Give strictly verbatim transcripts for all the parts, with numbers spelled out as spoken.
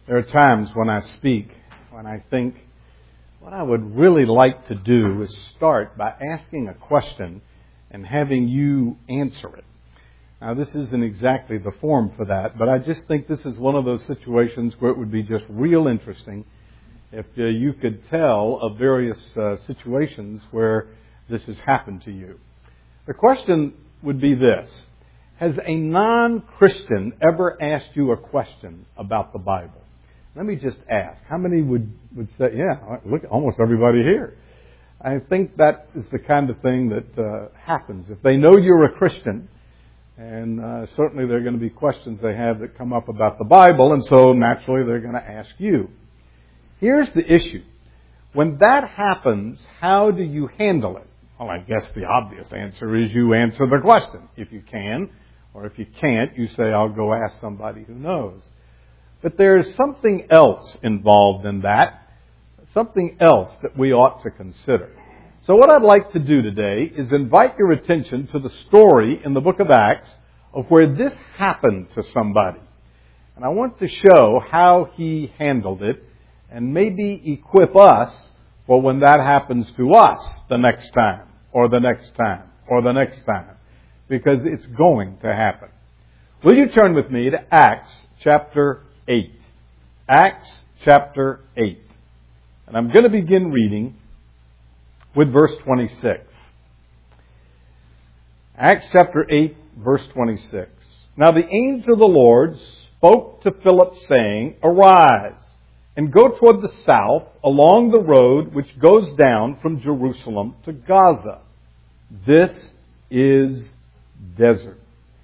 There are times when I speak, when I think, what I would really like to do is start by asking a question and having you answer it. Now, this isn't exactly the form for that, but I just think this is one of those situations where it would be just real interesting if uh, you could tell of various uh, situations where this has happened to you. The question would be this: has a non-Christian ever asked you a question about the Bible? Let me just ask. How many would, would say, yeah, look, almost everybody here. I think that is the kind of thing that uh, happens. If they know you're a Christian, and uh, certainly there are going to be questions they have that come up about the Bible, and so naturally they're going to ask you. Here's the issue. When that happens, how do you handle it? Well, I guess the obvious answer is you answer the question, if you can. Or if you can't, you say, I'll go ask somebody who knows. But there's something else involved in that, something else that we ought to consider. So what I'd like to do today is invite your attention to the story in the book of Acts of where this happened to somebody. And I want to show how he handled it and maybe equip us for when that happens to us the next time, or the next time, or the next time, because it's going to happen. Will you turn with me to Acts chapter eight? Acts chapter eight. And I'm going to begin reading with verse twenty-six. Acts chapter eight, verse twenty-six. Now the angel of the Lord spoke to Philip, saying, Arise, and go toward the south along the road which goes down from Jerusalem to Gaza. This is desert.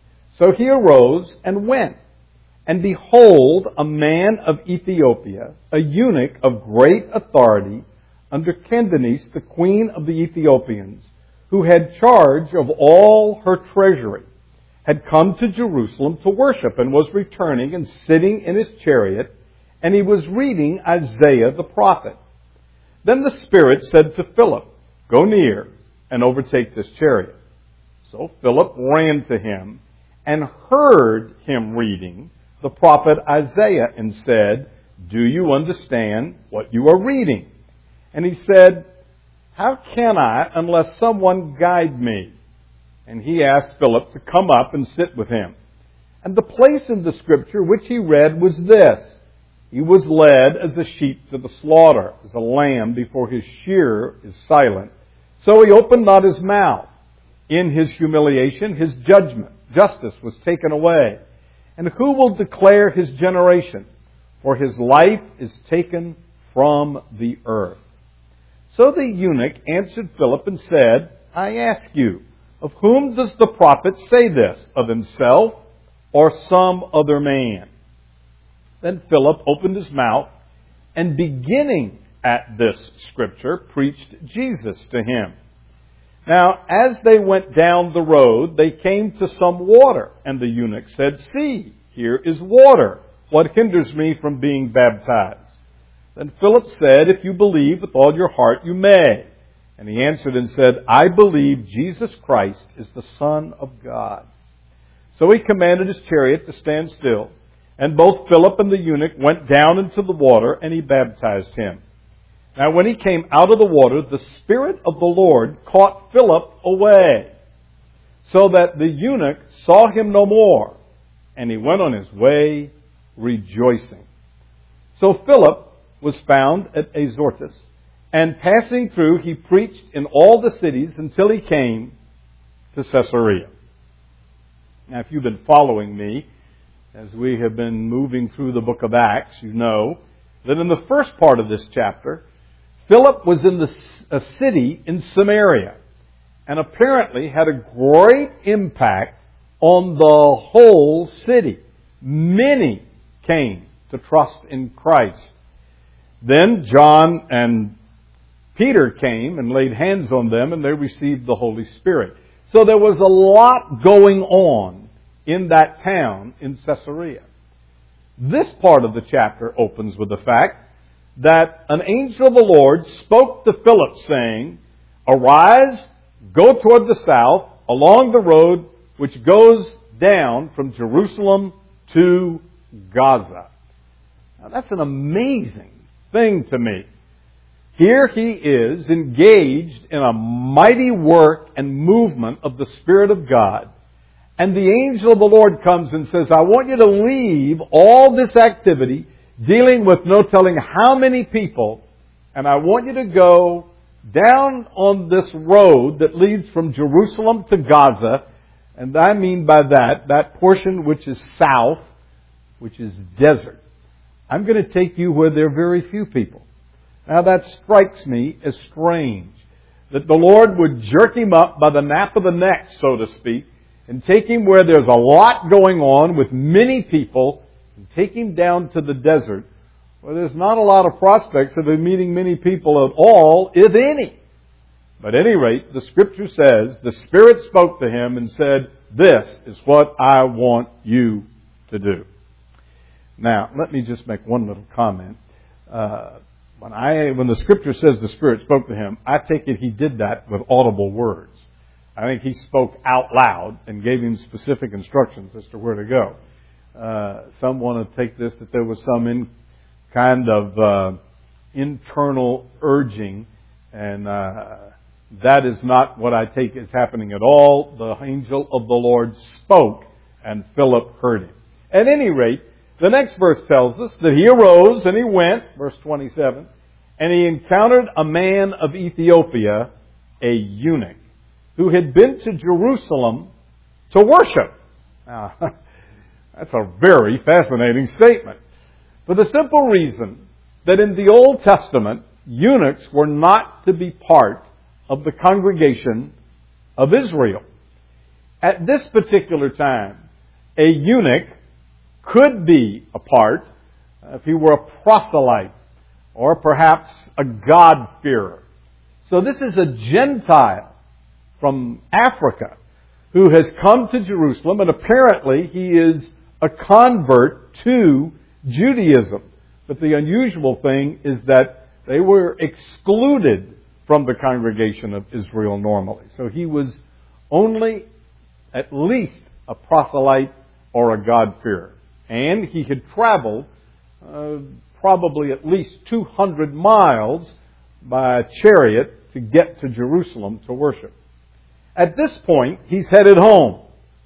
So he arose and went. And behold, a man of Ethiopia, a eunuch of great authority, under Candace, the queen of the Ethiopians, who had charge of all her treasury, had come to Jerusalem to worship, and was returning and sitting in his chariot, and he was reading Isaiah the prophet. Then the Spirit said to Philip, Go near and overtake this chariot. So Philip ran to him and heard him reading the prophet Isaiah, and said, Do you understand what you are reading? And he said, How can I unless someone guide me? And he asked Philip to come up and sit with him. And the place in the scripture which he read was this: He was led as a sheep to the slaughter, as a lamb before his shearer is silent. So he opened not his mouth. In his humiliation, his judgment, justice was taken away. And who will declare his generation? For his life is taken from the earth. So the eunuch answered Philip and said, I ask you, of whom does the prophet say this? Of himself or some other man? Then Philip opened his mouth, and beginning at this scripture, preached Jesus to him. Now, as they went down the road, they came to some water, and the eunuch said, See, here is water. What hinders me from being baptized? Then Philip said, If you believe with all your heart, you may. And he answered and said, I believe Jesus Christ is the Son of God. So he commanded his chariot to stand still, and both Philip and the eunuch went down into the water, and he baptized him. Now when he came out of the water, the Spirit of the Lord caught Philip away, so that the eunuch saw him no more, and he went on his way rejoicing. So Philip was found at Azotus, and passing through, he preached in all the cities until he came to Caesarea. Now, if you've been following me, as we have been moving through the book of Acts, you know that in the first part of this chapter, Philip was in the, a city in Samaria, and apparently had a great impact on the whole city. Many came to trust in Christ. Then John and Peter came and laid hands on them, and they received the Holy Spirit. So there was a lot going on in that town in Caesarea. This part of the chapter opens with the fact that an angel of the Lord spoke to Philip, saying, Arise, go toward the south, along the road which goes down from Jerusalem to Gaza. Now, that's an amazing thing to me. Here he is engaged in a mighty work and movement of the Spirit of God. And the angel of the Lord comes and says, I want you to leave all this activity dealing with no telling how many people, and I want you to go down on this road that leads from Jerusalem to Gaza. And I mean by that, that portion which is south, which is desert. I'm going to take you where there are very few people. Now that strikes me as strange, that the Lord would jerk him up by the nape of the neck, so to speak, and take him where there's a lot going on with many people, and take him down to the desert, where there's not a lot of prospects of him meeting many people at all, if any. But at any rate, the Scripture says, the Spirit spoke to him and said, this is what I want you to do. Now, let me just make one little comment. Uh, when I, when the Scripture says the Spirit spoke to him, I take it he did that with audible words. I think he spoke out loud and gave him specific instructions as to where to go. Uh, some want to take this that there was some in, kind of uh, internal urging, and uh, that is not what I take is happening at all. The angel of the Lord spoke, and Philip heard him. At any rate, the next verse tells us that he arose and he went, verse twenty-seven, and he encountered a man of Ethiopia, a eunuch, who had been to Jerusalem to worship. Now, that's a very fascinating statement. For the simple reason that in the Old Testament, eunuchs were not to be part of the congregation of Israel. At this particular time, a eunuch could be a part if he were a proselyte or perhaps a God-fearer. So this is a Gentile from Africa who has come to Jerusalem, and apparently he is a convert to Judaism. But the unusual thing is that they were excluded from the congregation of Israel normally. So he was only at least a proselyte or a God-fearer. And he had traveled uh, probably at least two hundred miles by chariot to get to Jerusalem to worship. At this point, he's headed home.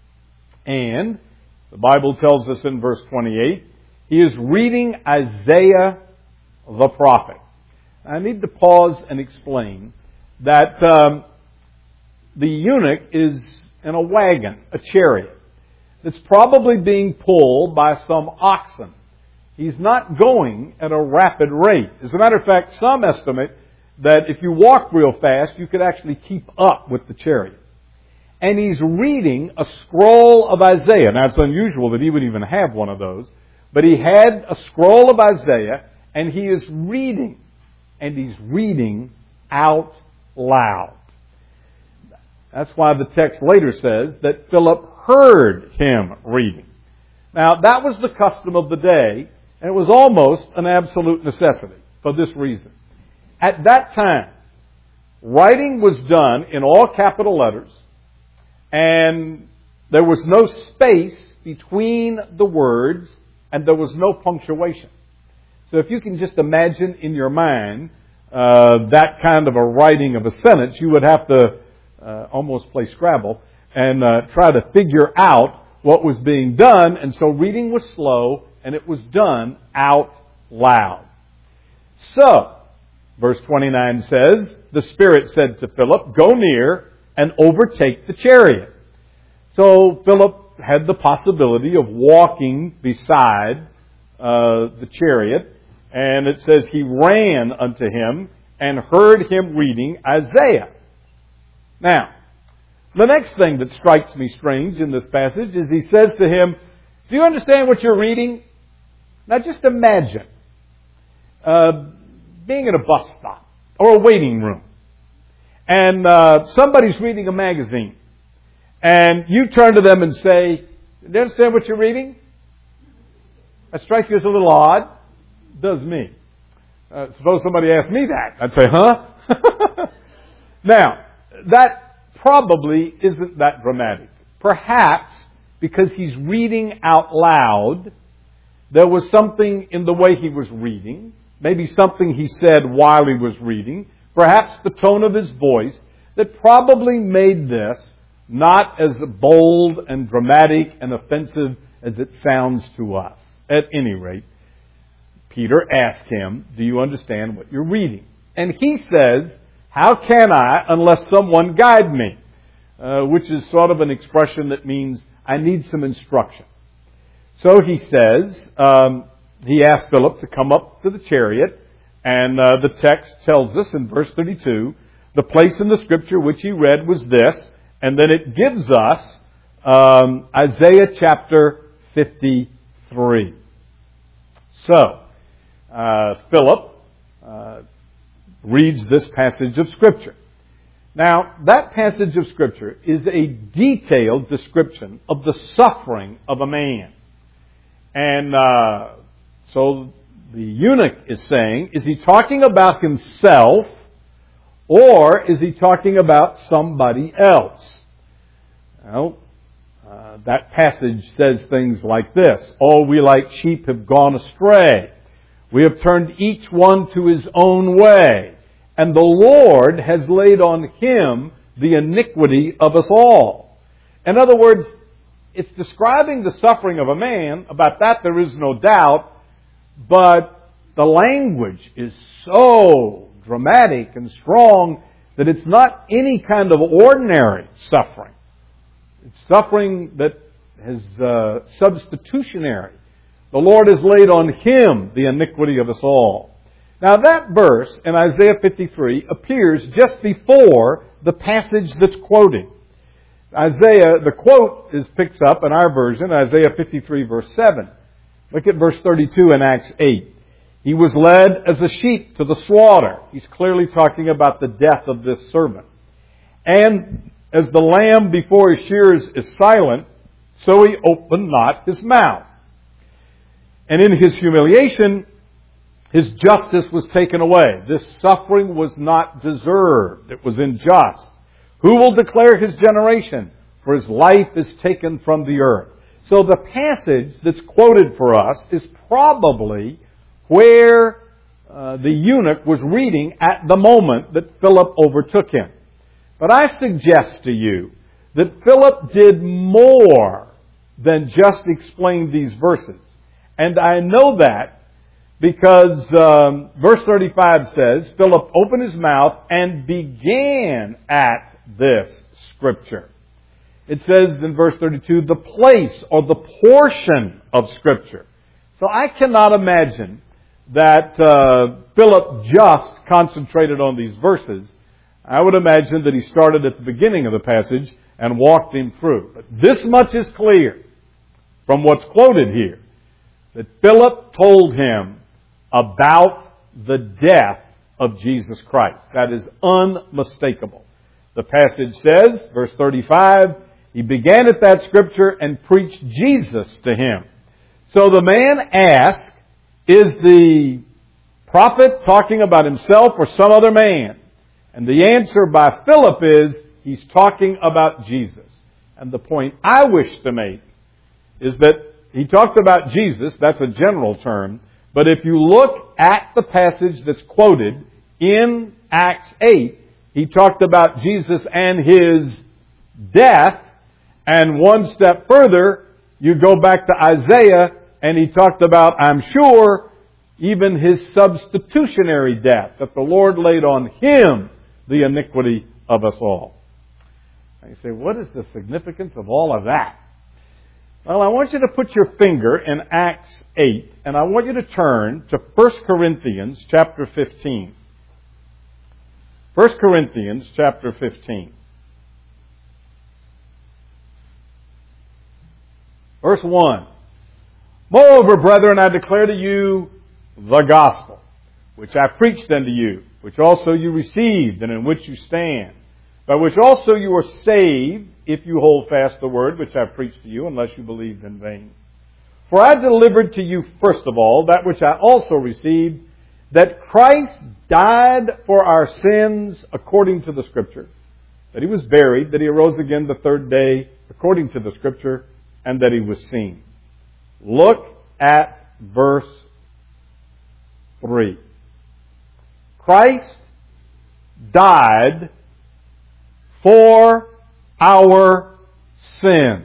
And the Bible tells us in verse twenty-eight, he is reading Isaiah the prophet. I need to pause and explain that um, the eunuch is in a wagon, a chariot, that's probably being pulled by some oxen. He's not going at a rapid rate. As a matter of fact, some estimate that if you walk real fast, you could actually keep up with the chariot. And he's reading a scroll of Isaiah. Now, it's unusual that he would even have one of those. But he had a scroll of Isaiah, and he is reading. And he's reading out loud. That's why the text later says that Philip heard him reading. Now, that was the custom of the day, and it was almost an absolute necessity for this reason. At that time, writing was done in all capital letters, and there was no space between the words, and there was no punctuation. So if you can just imagine in your mind uh, that kind of a writing of a sentence, you would have to uh, almost play Scrabble and uh, try to figure out what was being done. And so reading was slow, and it was done out loud. So, verse twenty-nine says, the Spirit said to Philip, go near and overtake the chariot. So Philip had the possibility of walking beside uh, the chariot, and it says he ran unto him and heard him reading Isaiah. Now, the next thing that strikes me strange in this passage is he says to him, do you understand what you're reading? Now just imagine uh, being at a bus stop or a waiting room, and uh, somebody's reading a magazine, and you turn to them and say, do you understand what you're reading? That strikes you as a little odd. It does me. Uh, suppose somebody asked me that. I'd say, huh? Now, that probably isn't that dramatic. Perhaps because he's reading out loud, There was something in the way he was reading, maybe something he said while he was reading, perhaps the tone of his voice, that probably made this not as bold and dramatic and offensive as it sounds to us. At any rate, Peter asked him, do you understand what you're reading? And he says, how can I unless someone guide me? Uh, which is sort of an expression that means I need some instruction. So he says, um, he asked Philip to come up to the chariot, and uh, the text tells us in verse thirty-two, the place in the scripture which he read was this, and then it gives us um, Isaiah chapter fifty-three. So, uh, Philip uh, reads this passage of scripture. Now, that passage of scripture is a detailed description of the suffering of a man. And uh, so the eunuch is saying, is he talking about himself or is he talking about somebody else? Well, uh, that passage says things like this. All we like sheep have gone astray. We have turned each one to his own way. And the Lord has laid on him the iniquity of us all. In other words, it's describing the suffering of a man. About that there is no doubt. But the language is so dramatic and strong that it's not any kind of ordinary suffering. It's suffering that is uh, substitutionary. The Lord has laid on him the iniquity of us all. Now that verse in Isaiah fifty-three appears just before the passage that's quoted. Isaiah, the quote is picks up in our version, Isaiah fifty-three verse seven. Look at verse thirty-two in Acts eight. He was led as a sheep to the slaughter. He's clearly talking about the death of this servant. And as the lamb before his shearers is silent, so he opened not his mouth. And in his humiliation, his justice was taken away. This suffering was not deserved. It was unjust. Who will declare his generation? For his life is taken from the earth. So the passage that's quoted for us is probably where uh, the eunuch was reading at the moment that Philip overtook him. But I suggest to you that Philip did more than just explain these verses. And I know that because um, verse thirty-five says, Philip opened his mouth and began at this scripture. It says in verse thirty-two, the place or the portion of scripture. So I cannot imagine that uh, Philip just concentrated on these verses. I would imagine that he started at the beginning of the passage and walked him through. But this much is clear from what's quoted here, that Philip told him about the death of Jesus Christ. That is unmistakable. The passage says, verse thirty-five, he began at that scripture and preached Jesus to him. So the man asked, is the prophet talking about himself or some other man? And the answer by Philip is, he's talking about Jesus. And the point I wish to make is that he talked about Jesus, that's a general term, but if you look at the passage that's quoted in Acts eight, he talked about Jesus and his death, and one step further, you go back to Isaiah, and he talked about, I'm sure, even his substitutionary death, that the Lord laid on him the iniquity of us all. And you say, what is the significance of all of that? Well, I want you to put your finger in Acts eight, and I want you to turn to First Corinthians chapter fifteen. First Corinthians chapter fifteen. Verse one. Moreover, brethren, I declare to you the gospel, which I preached unto you, which also you received, and in which you stand, by which also you are saved, if you hold fast the word which I preached to you, unless you believed in vain. For I delivered to you first of all that which I also received, that Christ died for our sins according to the Scripture, that He was buried, that He arose again the third day according to the Scripture, and that He was seen. Look at verse three. Christ died for our sins.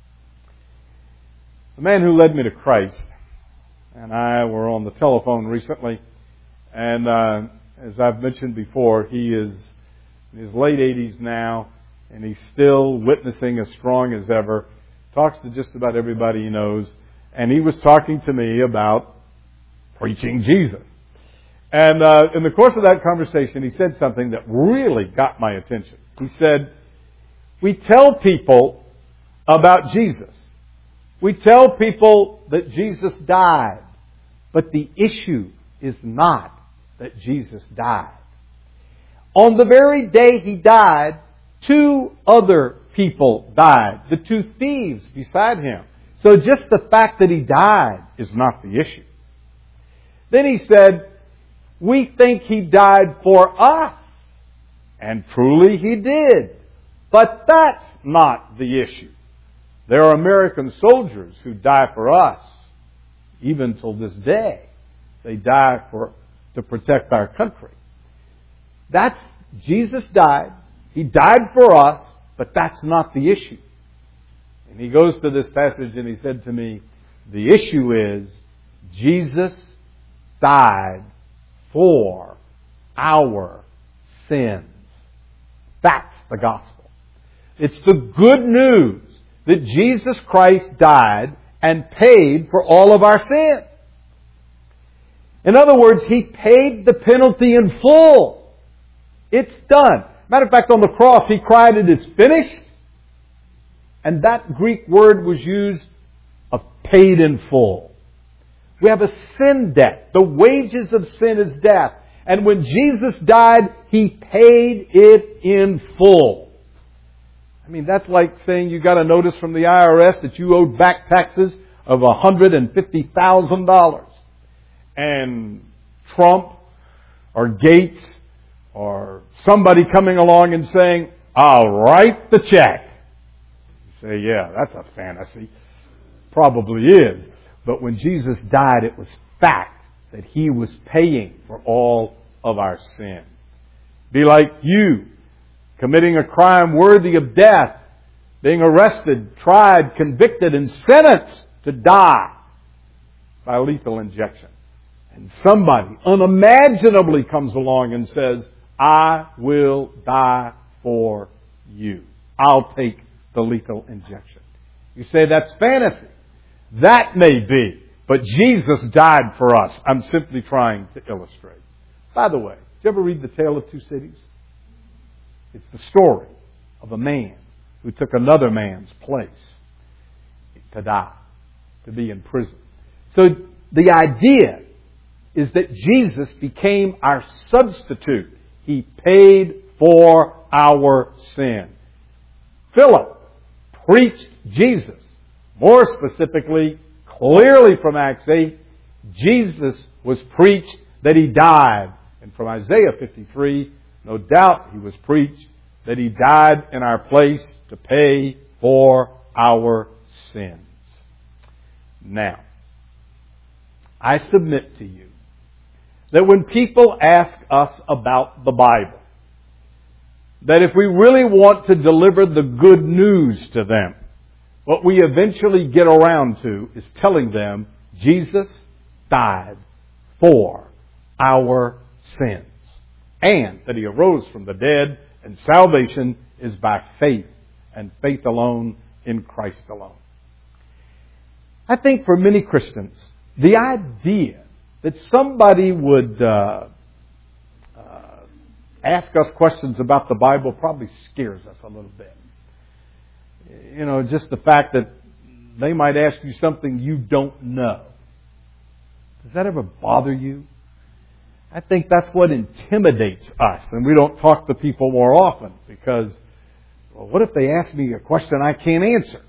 The man who led me to Christ and I were on the telephone recently, and uh, as I've mentioned before, he is in his late eighties now, and he's still witnessing as strong as ever, talks to just about everybody he knows, and he was talking to me about preaching Jesus. And uh, in the course of that conversation, he said something that really got my attention. He said, we tell people about Jesus. We tell people that Jesus died. But the issue is not that Jesus died. On the very day He died, two other people died. The two thieves beside Him. So just the fact that He died is not the issue. Then he said, we think He died for us. And truly He did. But that's not the issue. There are American soldiers who die for us. Even till this day, they die for to protect our country. That's, Jesus died. He died for us, but that's not the issue. And he goes to this passage and he said to me, the issue is Jesus died for our sins. That's the gospel. It's the good news that Jesus Christ died and paid for all of our sin. In other words, He paid the penalty in full. It's done. Matter of fact, on the cross, He cried, it is finished. And that Greek word was used of paid in full. We have a sin debt. The wages of sin is death. And when Jesus died, He paid it in full. I mean, that's like saying you got a notice from the I R S that you owed back taxes of one hundred fifty thousand dollars. And Trump or Gates or somebody coming along and saying, I'll write the check. You say, yeah, that's a fantasy. Probably is. But when Jesus died, it was fact that He was paying for all of our sin. Be like you, committing a crime worthy of death, being arrested, tried, convicted, and sentenced to die by lethal injection. And somebody unimaginably comes along and says, I will die for you. I'll take the lethal injection. You say that's fantasy. That may be. But Jesus died for us. I'm simply trying to illustrate. By the way, did you ever read The Tale of Two Cities? It's the story of a man who took another man's place to die, to be in prison. So the idea is that Jesus became our substitute. He paid for our sin. Philip preached Jesus. More specifically, clearly from Acts eight, Jesus was preached that He died. And from Isaiah fifty-three, no doubt He was preached that He died in our place to pay for our sins. Now, I submit to you that when people ask us about the Bible, that if we really want to deliver the good news to them, what we eventually get around to is telling them Jesus died for our sins and that He arose from the dead, and salvation is by faith and faith alone in Christ alone. I think for many Christians, the idea that somebody would uh, uh, ask us questions about the Bible probably scares us a little bit. You know, just the fact that they might ask you something you don't know. Does that ever bother you? I think that's what intimidates us, and we don't talk to people more often because, well, what if they ask me a question I can't answer?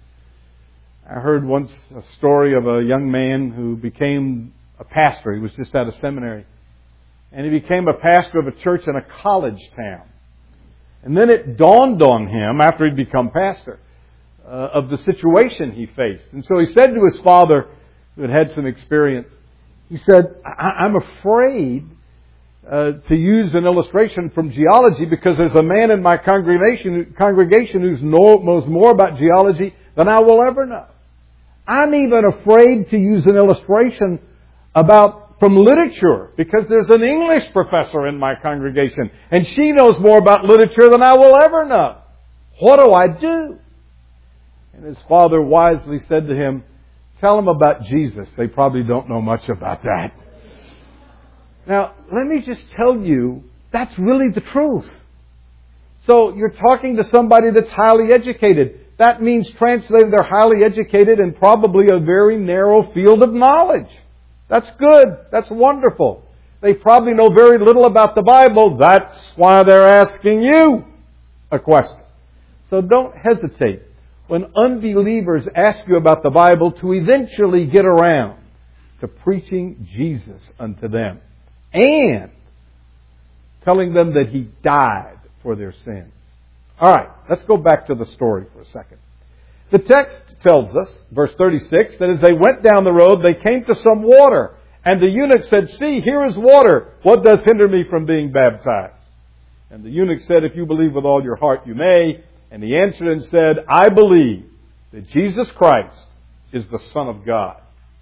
I heard once a story of a young man who became a pastor. He was just out of seminary. And he became a pastor of a church in a college town. And then it dawned on him, after he'd become pastor, uh, of the situation he faced. And so he said to his father, who had had some experience. He said, I- I'm afraid uh, to use an illustration from geology because there's a man in my congregation, congregation who knows more about geology than I will ever know. I'm even afraid to use an illustration about from literature because there's an English professor in my congregation and she knows more about literature than I will ever know. What do I do? And his father wisely said to him, tell them about Jesus. They probably don't know much about that. Now, let me just tell you, that's really the truth. So you're talking to somebody that's highly educated. That means translated, they're highly educated in probably a very narrow field of knowledge. That's good. That's wonderful. They probably know very little about the Bible. That's why they're asking you a question. So don't hesitate when unbelievers ask you about the Bible to eventually get around to preaching Jesus unto them and telling them that He died for their sins. All right, let's go back to the story for a second. The text tells us, verse thirty-six, that as they went down the road, they came to some water. And the eunuch said, see, here is water. What does hinder me from being baptized? And the eunuch said, if you believe with all your heart, you may. And he answered and said, I believe that Jesus Christ is the Son of God.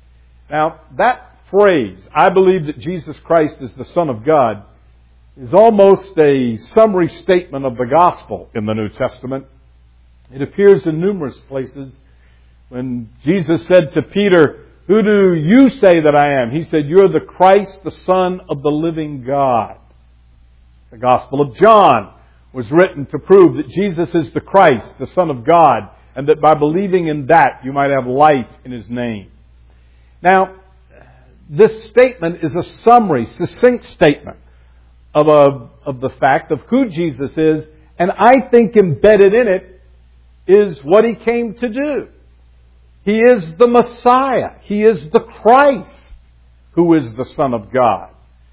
Now, that phrase, I believe that Jesus Christ is the Son of God, is almost a summary statement of the gospel in the New Testament. It appears in numerous places. When Jesus said to Peter, who do you say that I am? He said, you're the Christ, the Son of the living God. The Gospel of John was written to prove that Jesus is the Christ, the Son of God, and that by believing in that, you might have life in His name. Now, this statement is a summary, succinct statement of, a, of the fact of who Jesus is, and I think embedded in it is what He came to do. He is the Messiah. He is the Christ who is the Son of God.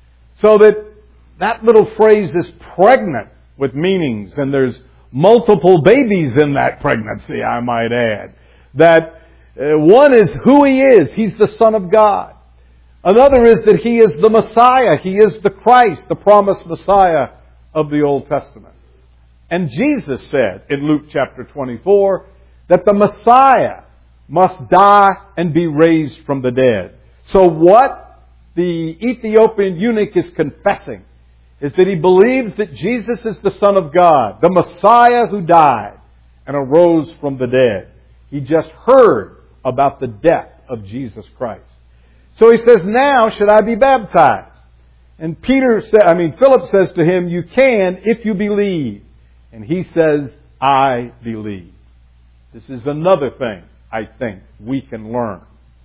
So that that little phrase is pregnant with meanings, and there's multiple babies in that pregnancy, I might add. That uh, one is who He is. He's the Son of God. Another is that He is the Messiah. He is the Christ, the promised Messiah of the Old Testament. And Jesus said in Luke chapter twenty-four that the Messiah must die and be raised from the dead. So what the Ethiopian eunuch is confessing is that he believes that Jesus is the Son of God, the Messiah who died and arose from the dead. He just heard about the death of Jesus Christ. So he says, now should I be baptized? And Peter said, I mean, Philip says to him, you can if you believe. And he says, I believe. This is another thing I think we can learn.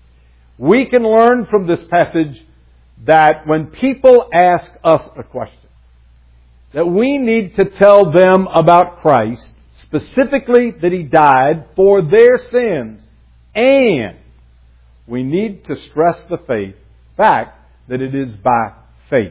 We can learn from this passage that when people ask us a question, that we need to tell them about Christ, specifically that He died for their sins, and we need to stress the faith, fact that it is by faith.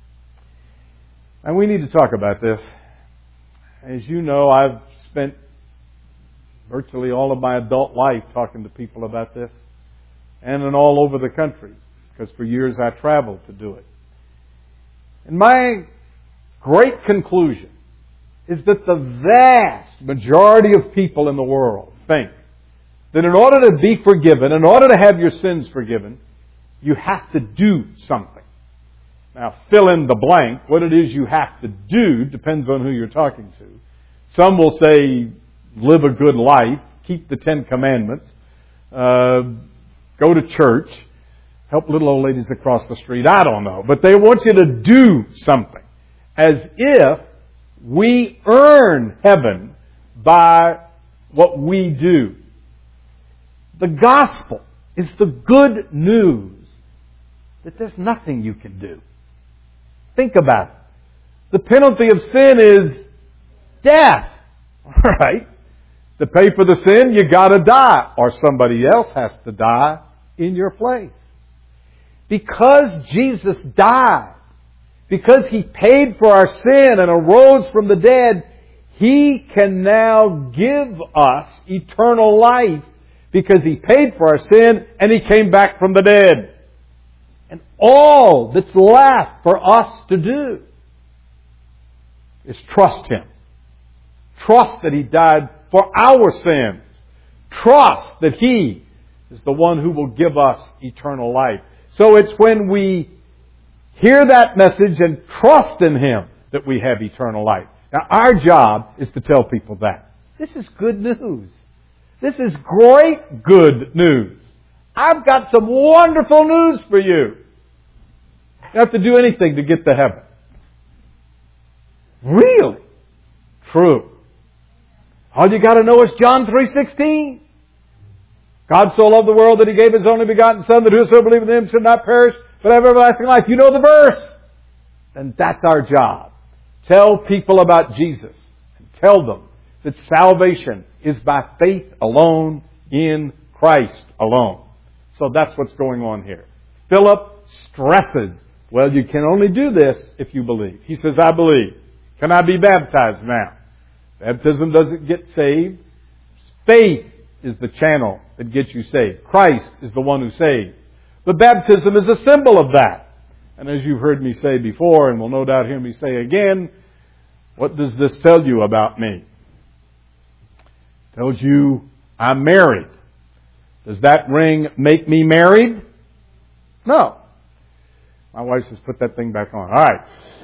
And we need to talk about this. As you know, I've spent virtually all of my adult life talking to people about this, and in all over the country, because for years I traveled to do it. And my great conclusion is that the vast majority of people in the world think that in order to be forgiven, in order to have your sins forgiven, you have to do something. Now, fill in the blank. What it is you have to do depends on who you're talking to. Some will say, live a good life, keep the Ten Commandments, uh, go to church, help little old ladies across the street. I don't know. But they want you to do something, as if we earn heaven by what we do. The gospel is the good news that there's nothing you can do. Think about it. The penalty of sin is death. All right? To pay for the sin, you got to die, or somebody else has to die in your place. Because Jesus died, because He paid for our sin and arose from the dead, He can now give us eternal life because He paid for our sin and He came back from the dead. And all that's left for us to do is trust Him. Trust that He died for our sins. Trust that He is the one who will give us eternal life. So it's when we hear that message and trust in Him that we have eternal life. Now our job is to tell people that. This is good news. This is great good news. I've got some wonderful news for you. You don't have to do anything to get to heaven. Really? True. All you got to know is John three sixteen. God so loved the world that He gave His only begotten Son, that whosoever believeth in Him should not perish, but have everlasting life. You know the verse. And that's our job. Tell people about Jesus. And tell them that salvation is by faith alone in Christ alone. So that's what's going on here. Philip stresses, well, you can only do this if you believe. He says, I believe. Can I be baptized now? Baptism doesn't get saved. Faith is the channel that gets you saved. Christ is the one who saves. But baptism is a symbol of that. And as you've heard me say before, and will no doubt hear me say again, what does this tell you about me? It tells you I'm married. Does that ring make me married? No. My wife says, put that thing back on. All right.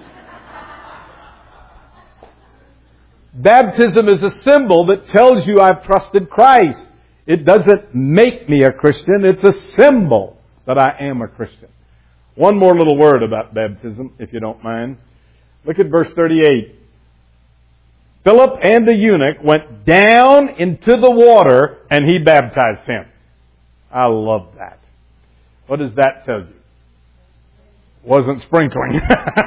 Baptism is a symbol that tells you I've trusted Christ. It doesn't make me a Christian. It's a symbol that I am a Christian. One more little word about baptism, if you don't mind. Look at verse thirty-eight. Philip and the eunuch went down into the water and he baptized him. I love that. What does that tell you? Wasn't sprinkling.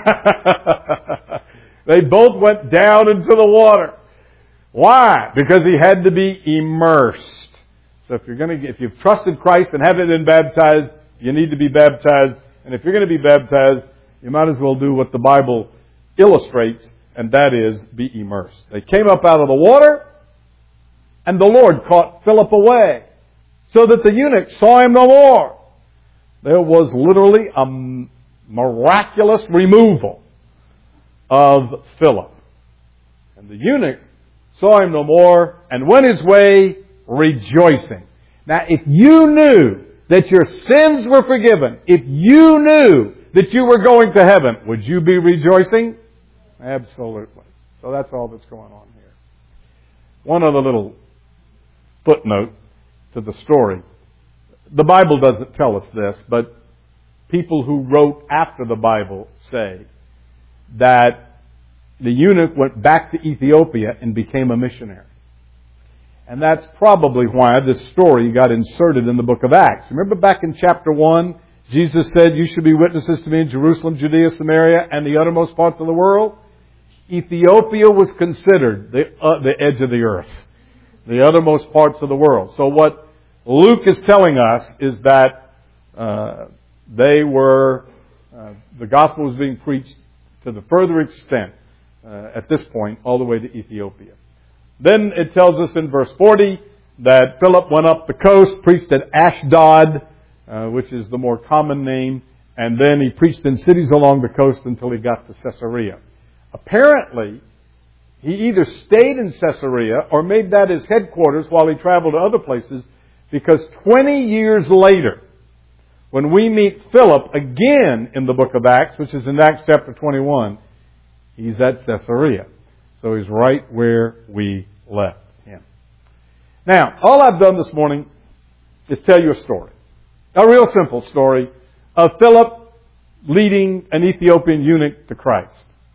They both went down into the water. Why? Because he had to be immersed. So if you're going to, if you've trusted Christ and haven't been baptized, you need to be baptized. And if you're going to be baptized, you might as well do what the Bible illustrates, and that is be immersed. They came up out of the water, and the Lord caught Philip away, so that the eunuch saw him no more. There was literally a miraculous removal of Philip. And the eunuch saw him no more and went his way rejoicing. Now, if you knew that your sins were forgiven, if you knew that you were going to heaven, would you be rejoicing? Absolutely. So that's all that's going on here. One other little footnote to the story. The Bible doesn't tell us this, but people who wrote after the Bible say that the eunuch went back to Ethiopia and became a missionary. And that's probably why this story got inserted in the book of Acts. Remember back in chapter one, Jesus said, you should be witnesses to me in Jerusalem, Judea, Samaria, and the uttermost parts of the world. Ethiopia was considered the, uh, the edge of the earth, the uttermost parts of the world. So what Luke is telling us is that uh, they were, uh, the gospel was being preached to the further extent uh, at this point all the way to Ethiopia. Then it tells us in verse forty that Philip went up the coast, preached at Ashdod, uh, which is the more common name, and then he preached in cities along the coast until he got to Caesarea. Apparently, he either stayed in Caesarea or made that his headquarters while he traveled to other places, because twenty years later, when we meet Philip again in the book of Acts, which is in Acts chapter twenty-one, he's at Caesarea. So he's right where we left him. Now, all I've done this morning is tell you a story. A real simple story of Philip leading an Ethiopian eunuch to Christ.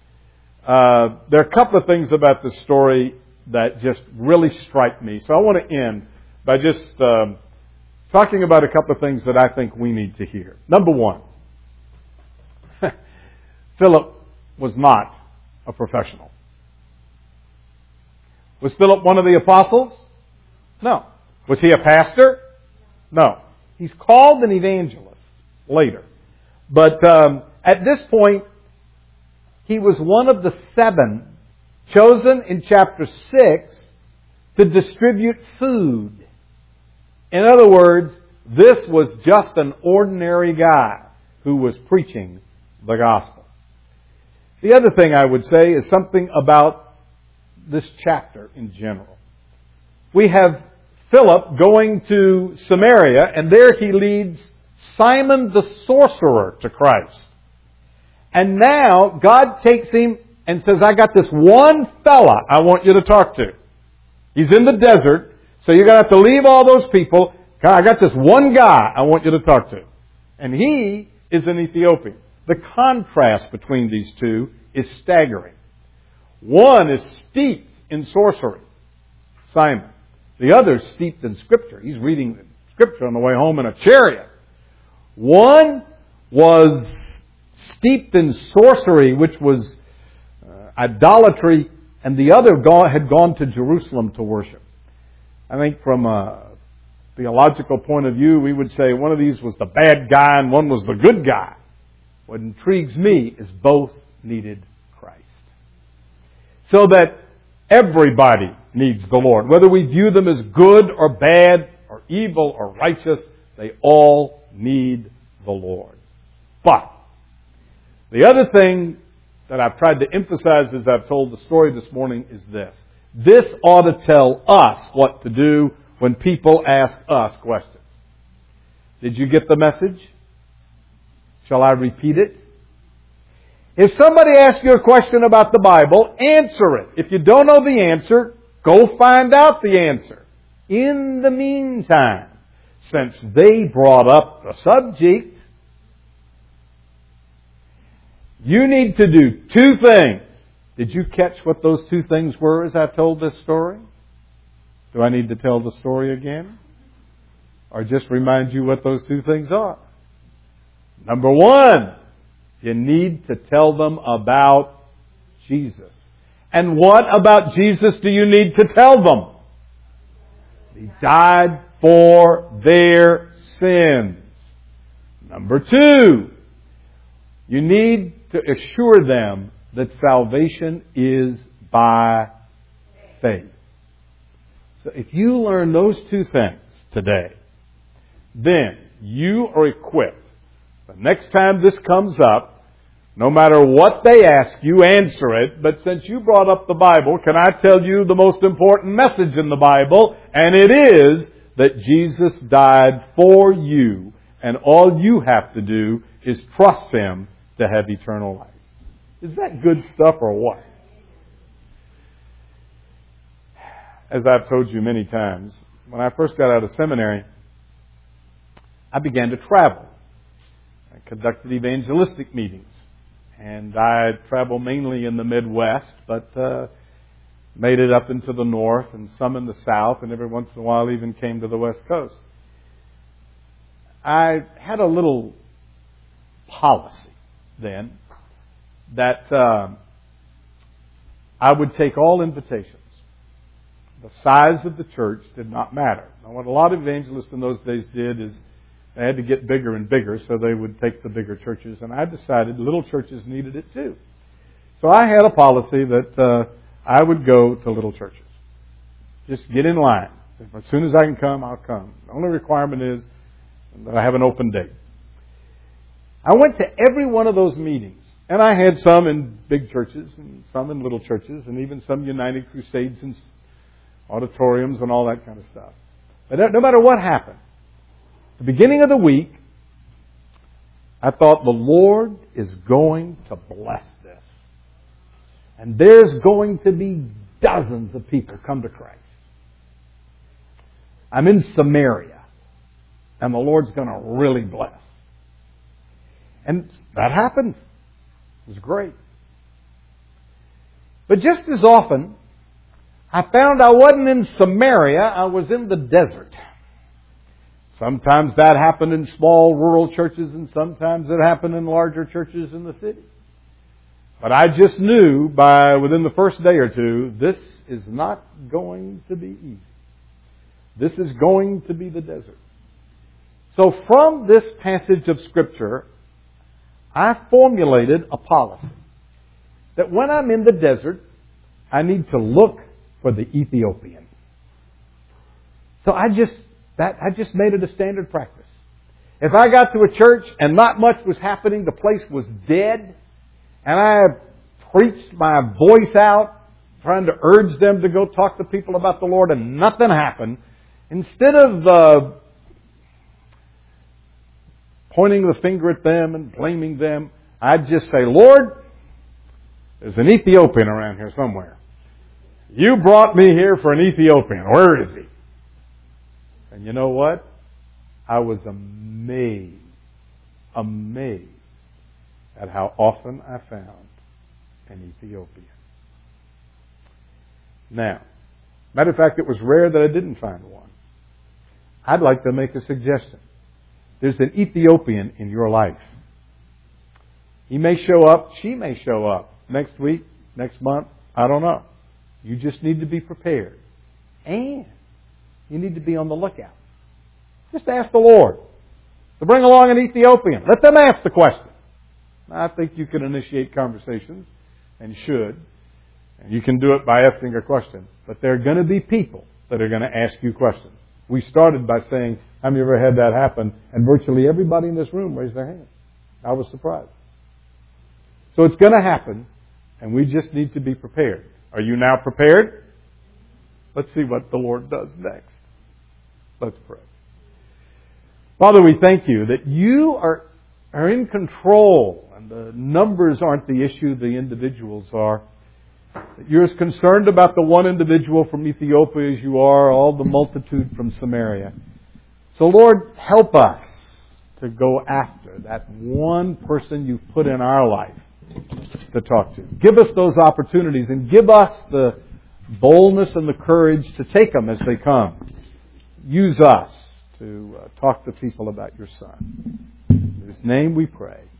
Uh, there are a couple of things about this story that just really strike me. So I want to end by just um, talking about a couple of things that I think we need to hear. Number one, Philip was not a professional. Was Philip one of the apostles? No. Was he a pastor? No. He's called an evangelist later. But um, at this point, he was one of the seven chosen in chapter six to distribute food In other words, this was just an ordinary guy who was preaching the gospel. The other thing I would say is something about this chapter in general. We have Philip going to Samaria, and there he leads Simon the sorcerer to Christ. And now God takes him and says, I got this one fella I want you to talk to. He's in the desert, so you're going to have to leave all those people. I got this one guy I want you to talk to. And he is an Ethiopian. The contrast between these two is staggering. One is steeped in sorcery, Simon. The other is steeped in Scripture. He's reading Scripture on the way home in a chariot. One was steeped in sorcery, which was uh, idolatry, and the other had gone to Jerusalem to worship. I think from a theological point of view, we would say one of these was the bad guy and one was the good guy. What intrigues me is both needed Christ. So that everybody needs the Lord. Whether we view them as good or bad or evil or righteous, they all need the Lord. But the other thing that I've tried to emphasize as I've told the story this morning is this. This ought to tell us what to do when people ask us questions. Did you get the message? Shall I repeat it? If somebody asks you a question about the Bible, answer it. If you don't know the answer, go find out the answer. In the meantime, since they brought up the subject, you need to do two things. Did you catch what those two things were as I told this story? Do I need to tell the story again? Or just remind you what those two things are? Number one, you need to tell them about Jesus. And what about Jesus do you need to tell them? He died for their sins. Number two, you need to assure them that salvation is by faith. So if you learn those two things today, then you are equipped. The next time this comes up, no matter what they ask you, answer it. But since you brought up the Bible, can I tell you the most important message in the Bible? And it is that Jesus died for you, and all you have to do is trust Him to have eternal life. Is that good stuff or what? As I've told you many times, when I first got out of seminary, I began to travel. I conducted evangelistic meetings. And I traveled mainly in the Midwest, but uh, made it up into the north and some in the south, and every once in a while even came to the West Coast. I had a little policy then that uh, I would take all invitations. The size of the church did not matter. Now, what a lot of evangelists in those days did is they had to get bigger and bigger, so they would take the bigger churches. And I decided little churches needed it too. So I had a policy that uh, I would go to little churches. Just get in line. As soon as I can come, I'll come. The only requirement is that I have an open date. I went to every one of those meetings. And I had some in big churches and some in little churches and even some United Crusades and auditoriums and all that kind of stuff. But no matter what happened, the beginning of the week, I thought the Lord is going to bless this. And there's going to be dozens of people come to Christ. I'm in Samaria, and the Lord's going to really bless. And that happened. It was great. But just as often, I found I wasn't in Samaria, I was in the desert. Sometimes that happened in small rural churches, and sometimes it happened in larger churches in the city. But I just knew by within the first day or two, this is not going to be easy. This is going to be the desert. So from this passage of Scripture, I formulated a policy that when I'm in the desert, I need to look for the Ethiopian. So I just That I just made it a standard practice. If I got to a church and not much was happening, the place was dead, and I preached my voice out, trying to urge them to go talk to people about the Lord, and nothing happened, instead of uh, pointing the finger at them and blaming them, I'd just say, Lord, there's an Ethiopian around here somewhere. You brought me here for an Ethiopian. Where is he? And you know what? I was amazed, amazed at how often I found an Ethiopian. Now, matter of fact, it was rare that I didn't find one. I'd like to make a suggestion. There's an Ethiopian in your life. He may show up, she may show up next week, next month, I don't know. You just need to be prepared. And you need to be on the lookout. Just ask the Lord to bring along an Ethiopian. Let them ask the question. I think you can initiate conversations, and should. And you can do it by asking a question. But there are going to be people that are going to ask you questions. We started by saying, have you ever had that happen? And virtually everybody in this room raised their hand. I was surprised. So it's going to happen, and we just need to be prepared. Are you now prepared? Let's see what the Lord does next. Let's pray. Father, we thank you that you are, are in control, and the numbers aren't the issue, the individuals are. That you're as concerned about the one individual from Ethiopia as you are all the multitude from Samaria. So Lord, help us to go after that one person you've put in our life to talk to. Give us those opportunities, and give us the boldness and the courage to take them as they come. Use us to uh, talk to people about your Son. In His name we pray.